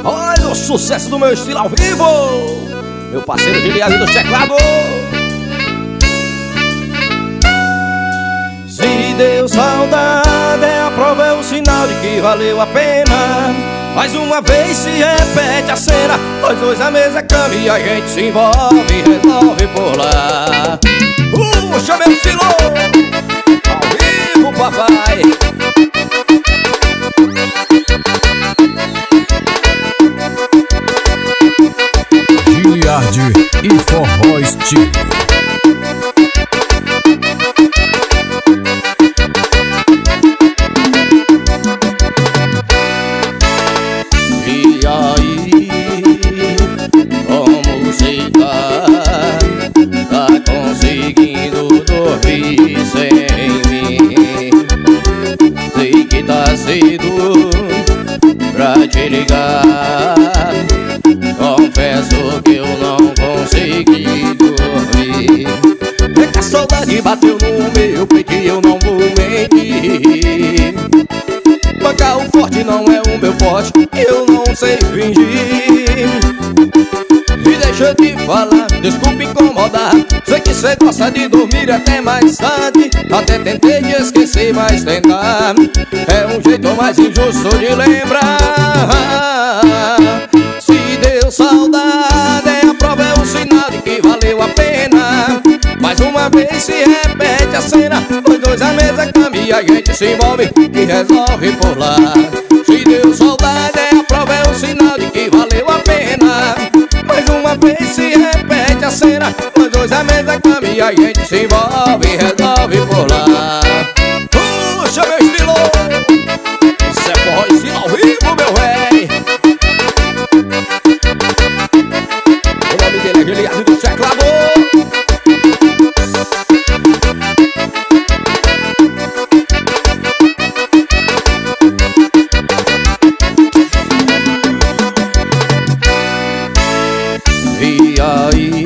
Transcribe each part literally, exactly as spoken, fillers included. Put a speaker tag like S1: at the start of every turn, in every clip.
S1: Olha o sucesso do meu estilo ao vivo, meu parceiro Giliado do teclado. Se deu saudade, é a prova, é o sinal de que valeu a pena. Mais uma vez se repete a cena, nós dois à mesa cama e a gente se envolve e resolve por lá. Puxa meu estilo, ao vivo papai.
S2: Giliard e Forró Estilo.
S1: E aí, como você tá? Tá conseguindo dormir sem mim? Sei que tá cedo pra te ligar. Confesso que eu não consegui dormir. É que a saudade bateu no meu peito e eu não vou mentir. Bancar o forte não é o meu forte, eu não sei fingir. E deixa eu te falar, desculpa incomodar. Sei que cê gosta de dormir até mais tarde. Até tentei te esquecer, mas tentar é um jeito mais injusto de lembrar. Se deu saudade, é a prova, é um sinal de que valeu a pena. Mais uma vez se repete a cena, os dois à mesa cama e a gente se envolve e resolve por lá. Se deu saudade, é a prova, é um sinal de que valeu a pena. Mais uma vez se repete a cena, os dois à mesa cama e a gente se envolve e resolve por lá. Puxa meu estilo, isso é forró estilo ao vivo, meu véi. O nome dele é Giliado do teclado. E aí,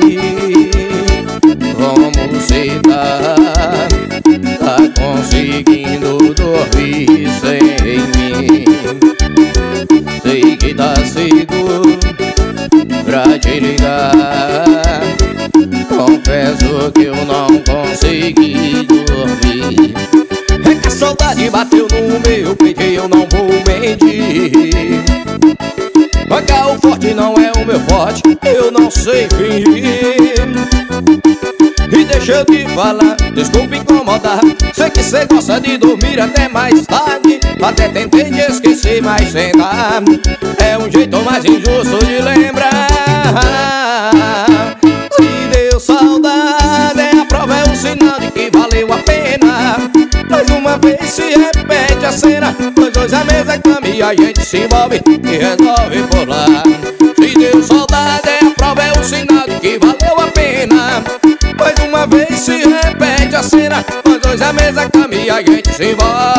S1: como você tá? Tá conseguindo dormir sem mim? Sei que tá cedo pra te ligar. Confesso que eu não consegui dormir. É que a saudade bateu no meu peito e eu não vou mentir. Bancar o forte não é o meu forte, eu não sei fingir. E deixa eu te falar, desculpa incomodar. Sei que cê gosta de dormir até mais tarde. Até tentei te esquecer, mas sem dar é um jeito mais injusto de lembrar. Se deu saudade, é a prova, é um sinal de que valeu a pena. Mais uma vez se repete a cena, nós dois à mesa cama e a gente se envolve e resolve por lá. Se deu saudade, é a prova, é um sinal de que valeu a pena. Mais uma vez se repete a cena, nós dois à mesa cama e a gente se envolve